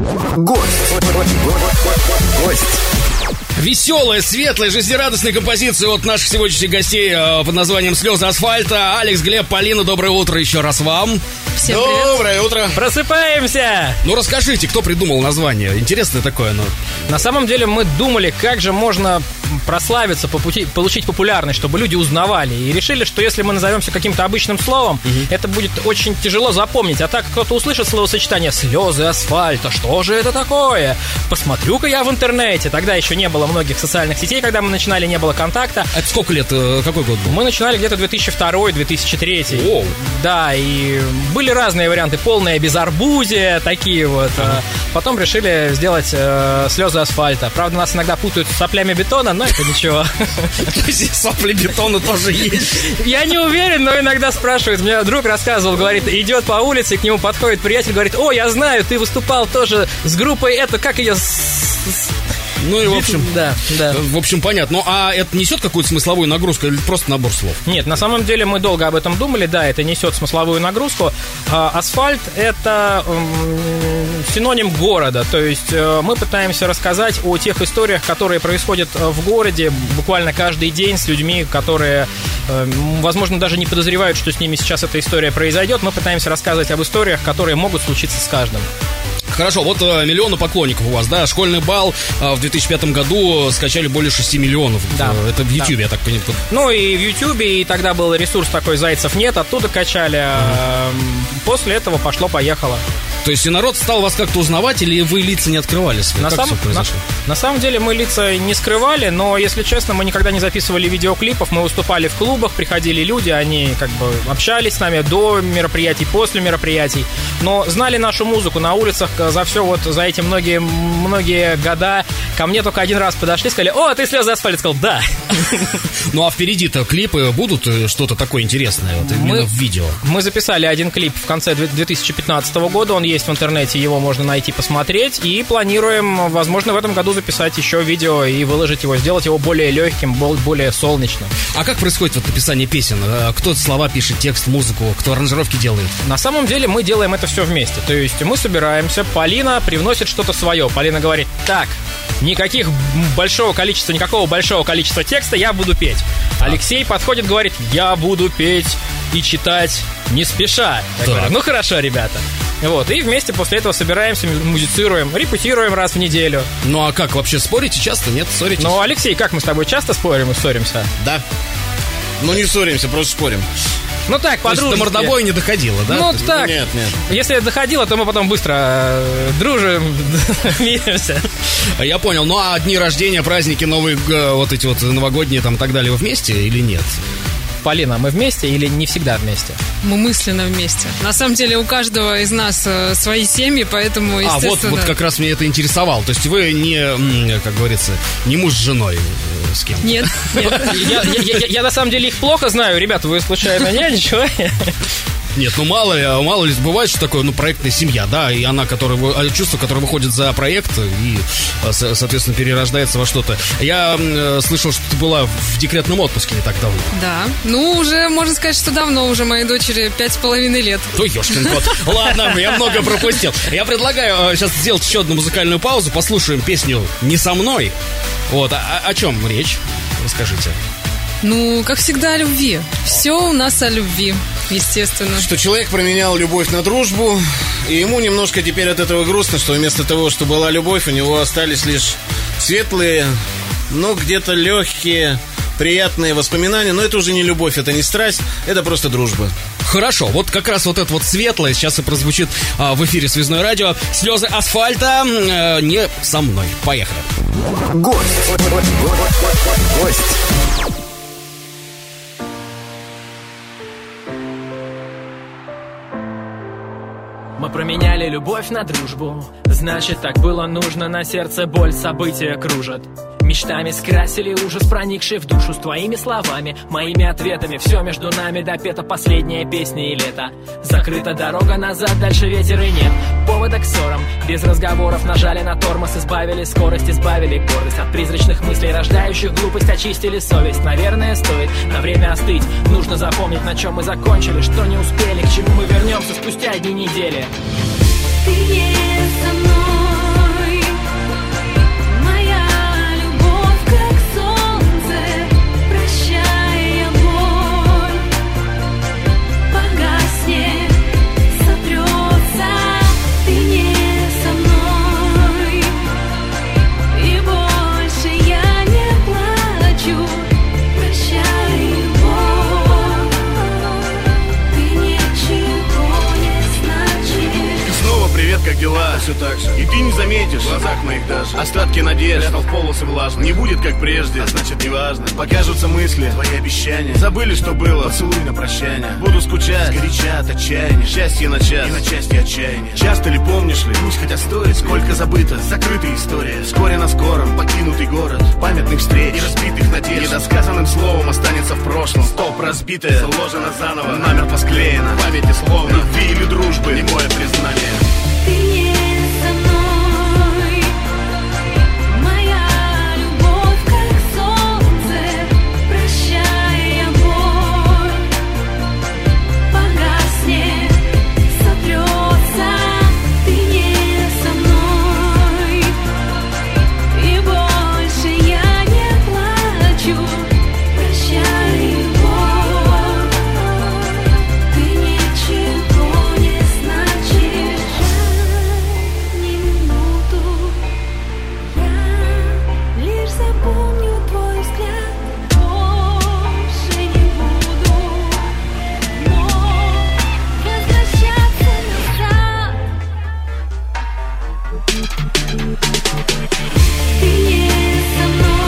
Гость. Веселая, светлая, жизнерадостная композиция от наших сегодняшних гостей под названием «Слезы асфальта». Алекс, Глеб, Полина, доброе утро еще раз вам. Всем привет. Доброе утро. Просыпаемся! Ну, расскажите, кто придумал название? Интересное такое, но... На самом деле мы думали, как же можно прославиться, получить популярность, чтобы люди узнавали. И решили, что если мы назовемся каким-то обычным словом, это будет очень тяжело запомнить. А так кто-то услышит словосочетание «слезы асфальта», что же это такое? Посмотрю-ка я в интернете. Тогда еще не было многих социальных сетей, когда мы начинали, не было контакта. Это сколько лет? Какой год был? Мы начинали где-то 2002-2003. Оу. Да, и были разные варианты. Полное безарбузие, такие вот. Потом решили сделать «слезы асфальта». Правда, нас иногда путают с соплями бетона, но это ничего. То есть сопли бетона тоже есть? Я не уверен, но иногда спрашивают. Мне друг рассказывал, говорит, идет по улице, к нему подходит приятель, говорит: о, я знаю, ты выступал тоже с группой, это, как ее... Ну и в общем, да. В общем, понятно. Ну, а это несет какую-то смысловую нагрузку или просто набор слов? Нет, на самом деле мы долго об этом думали. Да, это несет смысловую нагрузку. Асфальт — это синоним города. То есть мы пытаемся рассказать о тех историях, которые происходят в городе буквально каждый день с людьми, которые, возможно, даже не подозревают, что с ними сейчас эта история произойдет. Мы пытаемся рассказывать об историях, которые могут случиться с каждым. Хорошо, вот миллионы поклонников у вас, да? Школьный бал в 2005 году скачали более 6 миллионов. Да. Это в Ютьюбе, я так понимаю. Ну и в Ютьюбе, и тогда был ресурс такой «Зайцев нет», оттуда качали. После этого пошло-поехало. То есть и народ стал вас как-то узнавать, или вы лица не открывали свои? Как все произошло? На самом деле мы лица не скрывали, но, если честно, мы никогда не записывали видеоклипов. Мы выступали в клубах, приходили люди, они как бы общались с нами до мероприятий, после мероприятий, но знали нашу музыку на улицах. За эти многие года ко мне только один раз подошли, сказали: о, ты «Слезы асфальта», сказал: да. Ну а впереди-то клипы будут, что-то такое интересное, вот именно в видео? Мы записали один клип в конце 2015 года, он есть в интернете, его можно найти, посмотреть, и планируем, возможно, в этом году записать еще видео и выложить его, сделать его более легким, более солнечным. А как происходит вот написание песен? Кто слова пишет, текст, музыку, кто аранжировки делает? На самом деле мы делаем это все вместе, то есть мы собираемся, Полина привносит что-то свое, Полина говорит: так, никакого большого количества текста, я буду петь. Алексей подходит, говорит: я буду петь и читать не спеша. Я говорю: ну хорошо, ребята. Вот, и вместе после этого собираемся, музицируем, репетируем раз в неделю. Ну а как, вообще спорите часто, нет? Ссоритесь? Ну, Алексей, как мы с тобой часто спорим и ссоримся? Да. Ну не ссоримся, просто спорим. Ну так, по-дружески. До мордобоя не доходило, да? Ну так. Нет. Если доходило, то мы потом быстро дружим, миримся. Я понял. Ну а дни рождения, праздники, новые, вот эти вот новогодние там и так далее, вы вместе или нет? Полина, мы вместе или не всегда вместе? Мы мысленно вместе. На самом деле у каждого из нас свои семьи, поэтому, естественно... вот как раз меня это интересовало. То есть вы не, как говорится, не муж с женой с кем-то? Нет. Я на самом деле их плохо знаю. Ребята, вы случайно не ничего? Нет, ну мало ли, бывает, что такое, проектная семья, да, и она, чувство, которое выходит за проект и, соответственно, перерождается во что-то. Я слышал, что ты была в декретном отпуске не так давно. Да, уже, можно сказать, что давно, уже моей дочери 5,5 лет. То ёшкин кот. Ладно, я много пропустил. Я предлагаю сейчас сделать еще одну музыкальную паузу, послушаем песню «Не со мной». Вот, о чем речь? Расскажите. Как всегда, о любви. Все у нас о любви, естественно. Что человек променял любовь на дружбу, и ему немножко теперь от этого грустно, что вместо того, что была любовь, у него остались лишь светлые, но где-то легкие, приятные воспоминания. Но это уже не любовь, это не страсть, это просто дружба. Хорошо, вот как раз вот это вот светлое сейчас и прозвучит в эфире Связное радио. «Слезы асфальта» не со мной. Поехали. Гость. Мы променяли любовь на дружбу, значит, так было нужно. На сердце боль, события кружат. Мечтами скрасили ужас, проникший в душу. С твоими словами, моими ответами. Все между нами допета, последняя песня и лето. Закрыта дорога назад, дальше ветер и нет повода к ссорам, без разговоров нажали на тормоз. Избавили скорость, избавили гордость от призрачных мыслей, рождающих глупость. Очистили совесть, наверное, стоит на время остыть. Нужно запомнить, на чем мы закончили, что не успели, к чему мы вернемся спустя одни недели. Ты не со мной. как дела? Все так же. И ты не заметишь в глазах моих даже остатки надежд. Прятал в полосы влажные. Не будет как прежде, а значит неважно. Покажутся мысли, твои обещания. Забыли, что было, поцелуй на прощание. Буду скучать, сгоряча от отчаяния. Счастье на час, и на части отчаяния. Часто ли помнишь ли, пусть хотя стоит, сколько забыто, закрытая история. Вскоре на скором, покинутый город, памятных встреч и разбитых надежд. Недосказанным словом останется в прошлом. Столб разбитое, сложено заново, намертво склеено. В памяти словно любви или дружбы, немое признание. Ты не со мной, моя любовь как солнце, прощая боль, погаснет, сотрется. Ты не со мной, и больше я не плачу, прощай боль, ты ничего не значишь. Ни минуту я лишь запомню твой взгляд, больше не буду, но возвращаться назад. Ты не со мной.